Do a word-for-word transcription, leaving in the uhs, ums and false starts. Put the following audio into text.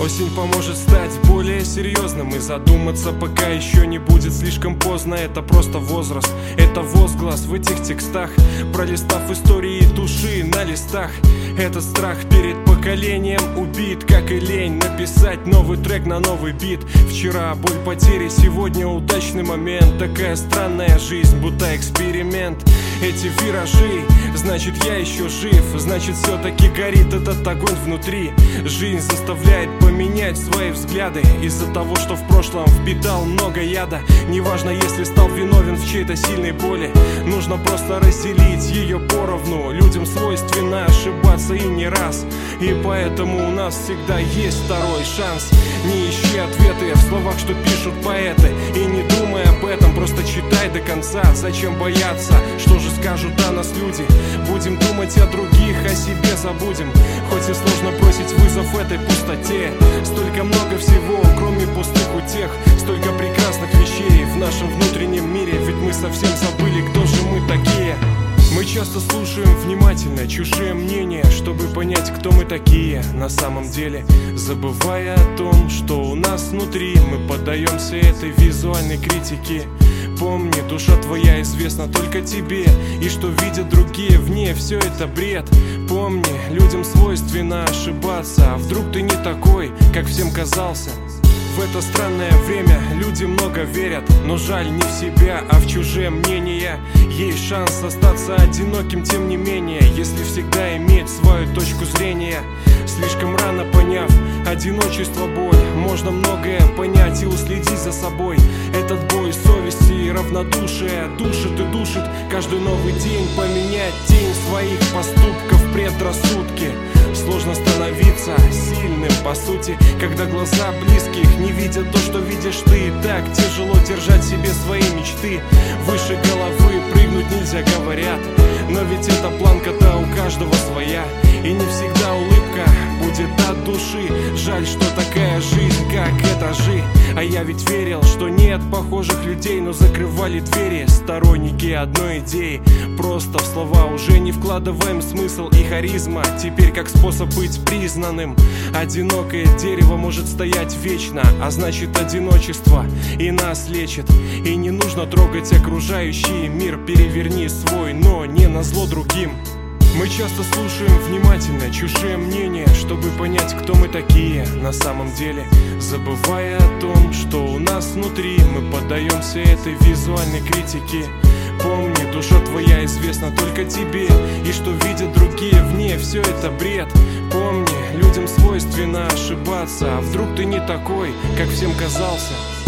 Осень поможет стать более серьезным и задуматься, пока еще не будет слишком поздно. Это просто возраст, это возглас в этих текстах, пролистав истории души на листах. Этот страх перед поколением убит, как и лень написать новый трек на новый бит. Вчера боль потери, сегодня удачный момент. Такая странная жизнь, будто эксперимент. Эти виражи, значит я еще жив, значит все-таки горит этот огонь внутри. Жизнь заставляет поменять свои взгляды из-за того, что в прошлом впитал много яда. Неважно, если стал виновен в чьей-то сильной боли, нужно просто разделить ее поровну. Людям свойственно ошибаться и не раз, и поэтому у нас всегда есть второй шанс. Не ищи ответы в словах, что пишут поэты, и не думай об этом, просто читай до конца. Зачем бояться, что же скажут о нас люди? Будем думать о других, о себе забудем. Хоть и сложно бросить вызов этой пустоте. Столько много всего, кроме пустых утех. Столько прекрасных вещей в нашем внутреннем мире. Ведь мы совсем забыли, кто же мы такие. Мы часто слушаем внимательно чужие мнения, чтобы понять, кто мы такие на самом деле, забывая о том, что у нас внутри. Мы поддаемся этой визуальной критике. Помни, душа твоя известна только тебе, и что видят другие в ней, все это бред. Помни, людям свойственно ошибаться, а вдруг ты не такой, как всем казался. В это странное время люди много верят, но жаль не в себя, а в чужие мнения. Есть шанс остаться одиноким, тем не менее, если всегда иметь свою точку зрения. Слишком рано поняв одиночество, боль, можно многое понять и уследить за собой. Этот бой совести и равнодушие душит и душит каждый новый день. Поменять тень своих поступков, предрассудки. Сложно становиться сильным, по сути, когда глаза близких не видят то, что видишь ты. И так тяжело держать себе свои мечты. Выше головы прыгнуть нельзя, говорят, но ведь эта планка-то у каждого своя. И не всегда улыбка будет от души. Жаль, что такая жизнь, как этажи. А я ведь верил, что нет похожих людей, но закрывали двери сторонники одной идеи. Просто в слова уже не вкладываем смысл и харизма. Теперь как способ быть признанным. Одинокое дерево может стоять вечно, а значит одиночество и нас лечит. И не нужно трогать окружающий мир. Переверни свой, но не назло другим. Мы часто слушаем внимательно чужие мнения, чтобы понять, кто мы такие на самом деле, забывая о том, что у нас внутри. Мы поддаемся этой визуальной критике. Помни, душа твоя известна только тебе, и что видят другие в ней, все это бред. Помни, людям свойственно ошибаться, а вдруг ты не такой, как всем казался.